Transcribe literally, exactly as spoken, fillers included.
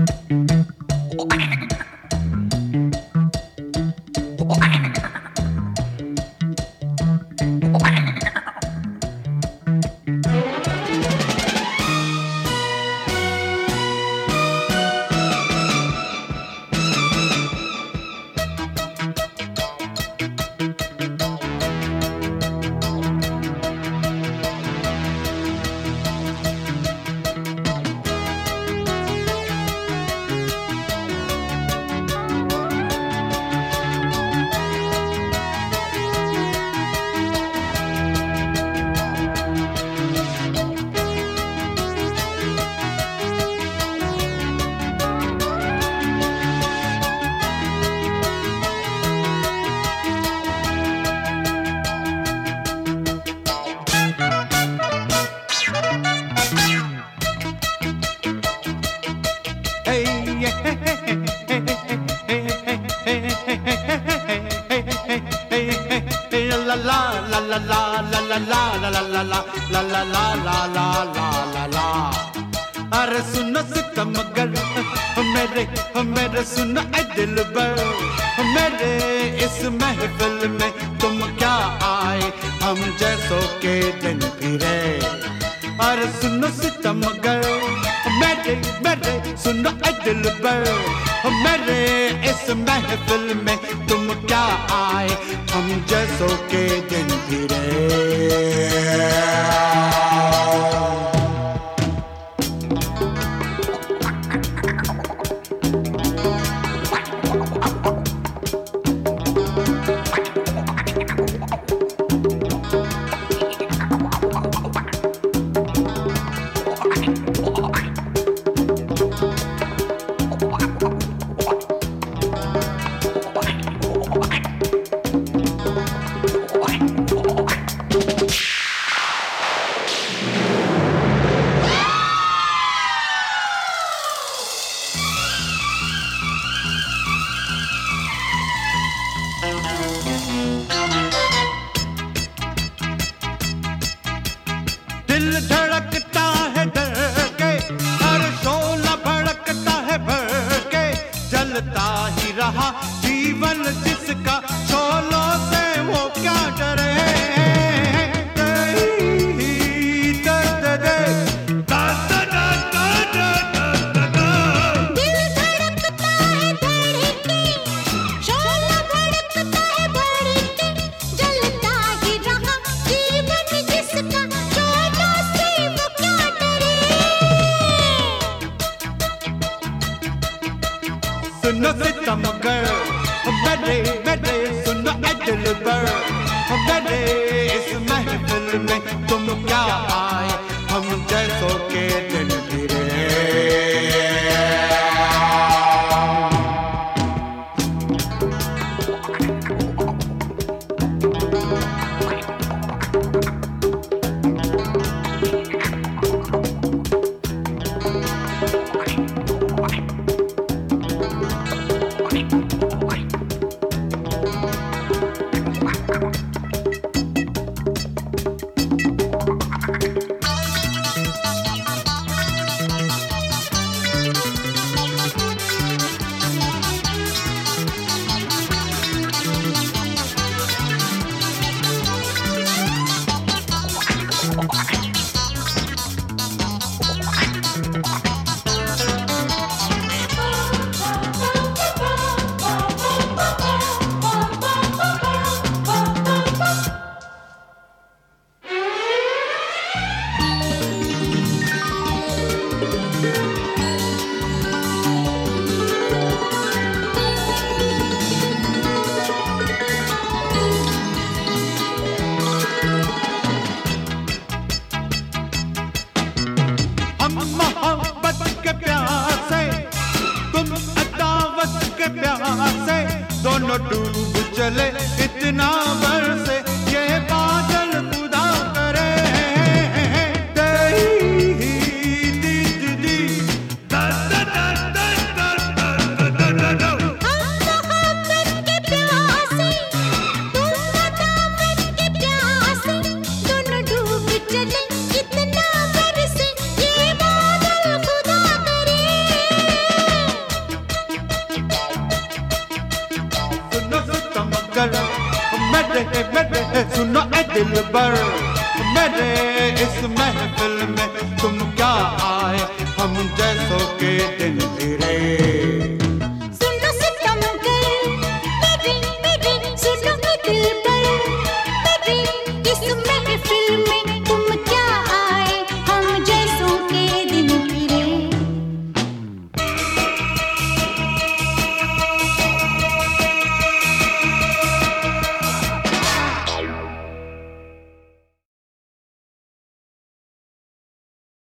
अरे सुनो सितमगर मेरे मेरे सुनो ऐ दिलबर मेरे इस महफिल में तुम क्या आए हम जैसों के दिन फिरे। अरे सुनो सितमगर मेरे मेरे सुनो ऐ दिलबर मेरे इस महफिल में तुम क्या आए हम जैसों के दिन फिरे। दिल धड़कता है डर के हर शोला भड़कता है भर के जलता ही रहा जीवन जिसका शोलों से वो क्या डरे। सुनो सितमगर मेरे मेरे सुनो ऐ दिलबर मेरे इस महफिल में तुम क्या आए हम जैसों के दिन फिरे। हम मोहब्बत के प्यासे तुम अदावत के प्यासे दोनों डूब चले इतना बरसे ये बादल खुदा करे। दिलबर, मेरे इस महफिल में तुम क्या आए हम जैसों के दिन